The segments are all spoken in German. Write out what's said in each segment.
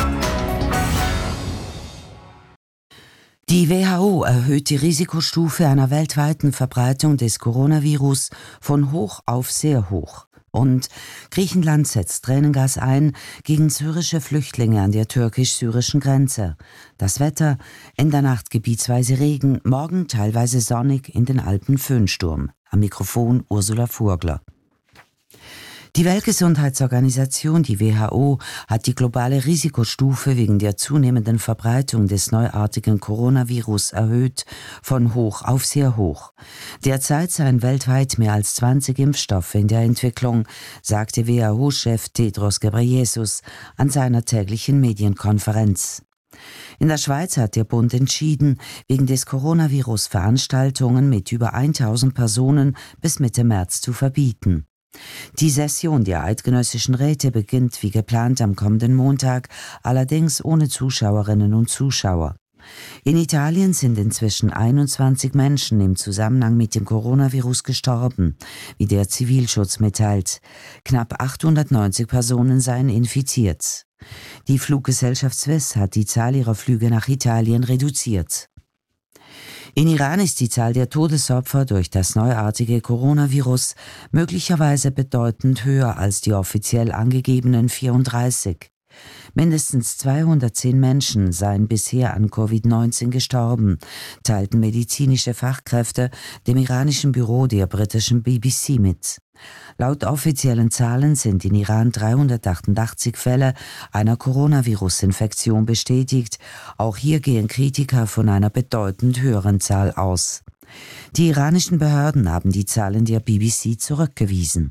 Die WHO erhöht die Risikostufe einer weltweiten Verbreitung des Coronavirus von hoch auf sehr hoch. Und Griechenland setzt Tränengas ein gegen syrische Flüchtlinge an der türkisch-syrischen Grenze. Das Wetter: in der Nacht gebietsweise Regen, morgen teilweise sonnig, in den Alpen Föhnsturm. Am Mikrofon Ursula Furgler. Die Weltgesundheitsorganisation, die WHO, hat die globale Risikostufe wegen der zunehmenden Verbreitung des neuartigen Coronavirus erhöht von hoch auf sehr hoch. Derzeit seien weltweit mehr als 20 Impfstoffe in der Entwicklung, sagte WHO-Chef Tedros Ghebreyesus an seiner täglichen Medienkonferenz. In der Schweiz hat der Bund entschieden, wegen des Coronavirus Veranstaltungen mit über 1000 Personen bis Mitte März zu verbieten. Die Session der Eidgenössischen Räte beginnt wie geplant am kommenden Montag, allerdings ohne Zuschauerinnen und Zuschauer. In Italien sind inzwischen 21 Menschen im Zusammenhang mit dem Coronavirus gestorben, wie der Zivilschutz mitteilt. Knapp 890 Personen seien infiziert. Die Fluggesellschaft Swiss hat die Zahl ihrer Flüge nach Italien reduziert. In Iran ist die Zahl der Todesopfer durch das neuartige Coronavirus möglicherweise bedeutend höher als die offiziell angegebenen 34. Mindestens 210 Menschen seien bisher an Covid-19 gestorben, teilten medizinische Fachkräfte dem iranischen Büro der britischen BBC mit. Laut offiziellen Zahlen sind in Iran 388 Fälle einer Coronavirus-Infektion bestätigt. Auch hier gehen Kritiker von einer bedeutend höheren Zahl aus. Die iranischen Behörden haben die Zahlen der BBC zurückgewiesen.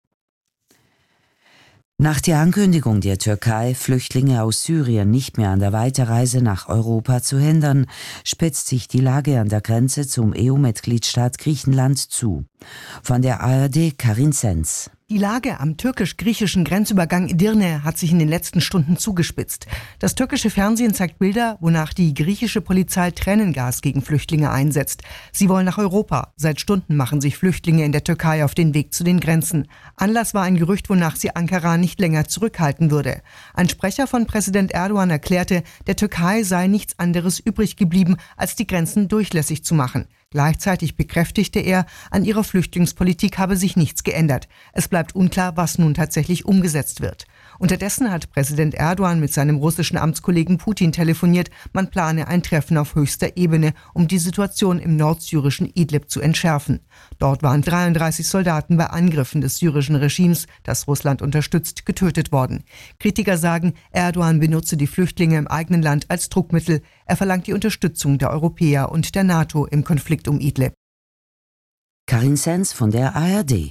Nach der Ankündigung der Türkei, Flüchtlinge aus Syrien nicht mehr an der Weiterreise nach Europa zu hindern, spitzt sich die Lage an der Grenze zum EU-Mitgliedstaat Griechenland zu. Von der ARD Karin Sens. Die Lage am türkisch-griechischen Grenzübergang Edirne hat sich in den letzten Stunden zugespitzt. Das türkische Fernsehen zeigt Bilder, wonach die griechische Polizei Tränengas gegen Flüchtlinge einsetzt. Sie wollen nach Europa. Seit Stunden machen sich Flüchtlinge in der Türkei auf den Weg zu den Grenzen. Anlass war ein Gerücht, wonach sie Ankara nicht länger zurückhalten würde. Ein Sprecher von Präsident Erdogan erklärte, der Türkei sei nichts anderes übrig geblieben, als die Grenzen durchlässig zu machen. Gleichzeitig bekräftigte er, an ihrer Flüchtlingspolitik habe sich nichts geändert. Es bleibt unklar, was nun tatsächlich umgesetzt wird. Unterdessen hat Präsident Erdogan mit seinem russischen Amtskollegen Putin telefoniert. Man plane ein Treffen auf höchster Ebene, um die Situation im nordsyrischen Idlib zu entschärfen. Dort waren 33 Soldaten bei Angriffen des syrischen Regimes, das Russland unterstützt, getötet worden. Kritiker sagen, Erdogan benutze die Flüchtlinge im eigenen Land als Druckmittel. Er verlangt die Unterstützung der Europäer und der NATO im Konflikt um Idlib. Karin Sens von der ARD.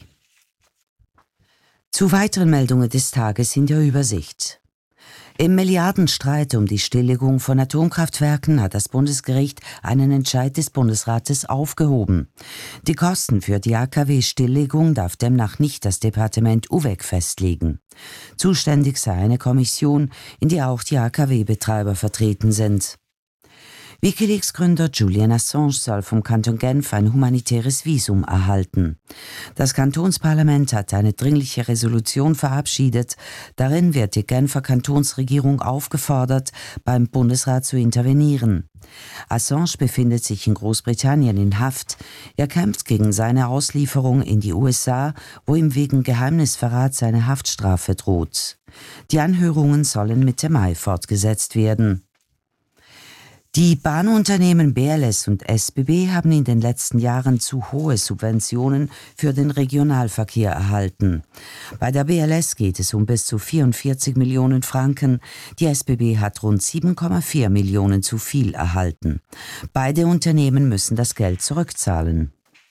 Zu weiteren Meldungen des Tages in der Übersicht. Im Milliardenstreit um die Stilllegung von Atomkraftwerken hat das Bundesgericht einen Entscheid des Bundesrates aufgehoben. Die Kosten für die AKW-Stilllegung darf demnach nicht das Departement UVEC festlegen. Zuständig sei eine Kommission, in der auch die AKW-Betreiber vertreten sind. WikiLeaks-Gründer Julian Assange soll vom Kanton Genf ein humanitäres Visum erhalten. Das Kantonsparlament hat eine dringliche Resolution verabschiedet. Darin wird die Genfer Kantonsregierung aufgefordert, beim Bundesrat zu intervenieren. Assange befindet sich in Großbritannien in Haft. Er kämpft gegen seine Auslieferung in die USA, wo ihm wegen Geheimnisverrats eine Haftstrafe droht. Die Anhörungen sollen Mitte Mai fortgesetzt werden. Die Bahnunternehmen BLS und SBB haben in den letzten Jahren zu hohe Subventionen für den Regionalverkehr erhalten. Bei der BLS geht es um bis zu 44 Millionen Franken, die SBB hat rund 7,4 Millionen zu viel erhalten. Beide Unternehmen müssen das Geld zurückzahlen.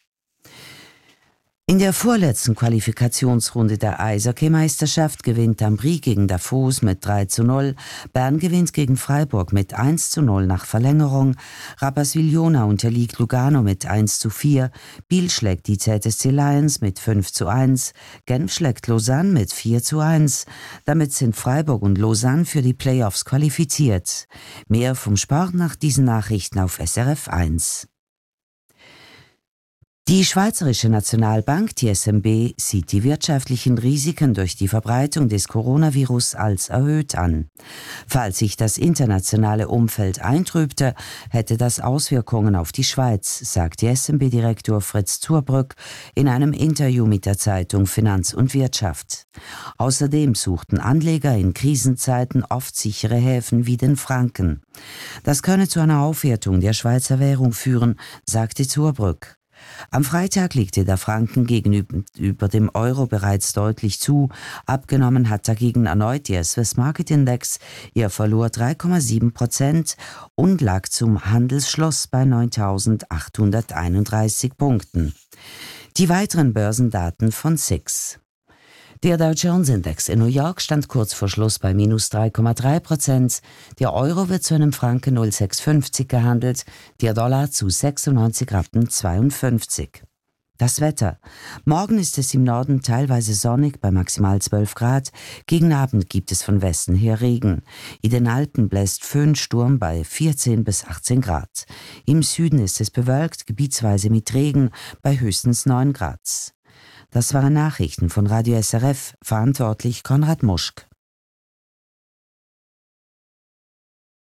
In der vorletzten Qualifikationsrunde der Eishockey-Meisterschaft gewinnt Ambri gegen Davos mit 3:0, Bern gewinnt gegen Freiburg mit 1:0 nach Verlängerung, Rapperswil-Jona unterliegt Lugano mit 1:4, Biel schlägt die ZSC Lions mit 5:1, Genf schlägt Lausanne mit 4:1. Damit sind Freiburg und Lausanne für die Playoffs qualifiziert. Mehr vom Sport nach diesen Nachrichten auf SRF 1. Die Schweizerische Nationalbank, die SNB, sieht die wirtschaftlichen Risiken durch die Verbreitung des Coronavirus als erhöht an. Falls sich das internationale Umfeld eintrübte, hätte das Auswirkungen auf die Schweiz, sagt die SNB-Direktor Fritz Zurbrügg in einem Interview mit der Zeitung Finanz und Wirtschaft. Außerdem suchten Anleger in Krisenzeiten oft sichere Häfen wie den Franken. Das könne zu einer Aufwertung der Schweizer Währung führen, sagte Zurbrügg. Am Freitag legte der Franken gegenüber dem Euro bereits deutlich zu. Abgenommen hat dagegen erneut der Swiss Market Index. Er verlor 3,7% und lag zum Handelsschluss bei 9.831 Punkten. Die weiteren Börsendaten von SIX. Der Dow Jones Index in New York stand kurz vor Schluss bei minus 3,3%. Der Euro wird zu einem Franken 0,650 gehandelt, der Dollar zu 96,52 Rappen. Das Wetter. Morgen ist es im Norden teilweise sonnig bei maximal 12 Grad. Gegen Abend gibt es von Westen her Regen. In den Alpen bläst Föhnsturm bei 14 bis 18 Grad. Im Süden ist es bewölkt, gebietsweise mit Regen bei höchstens 9 Grad. Das waren Nachrichten von Radio SRF, verantwortlich Konrad Muschk.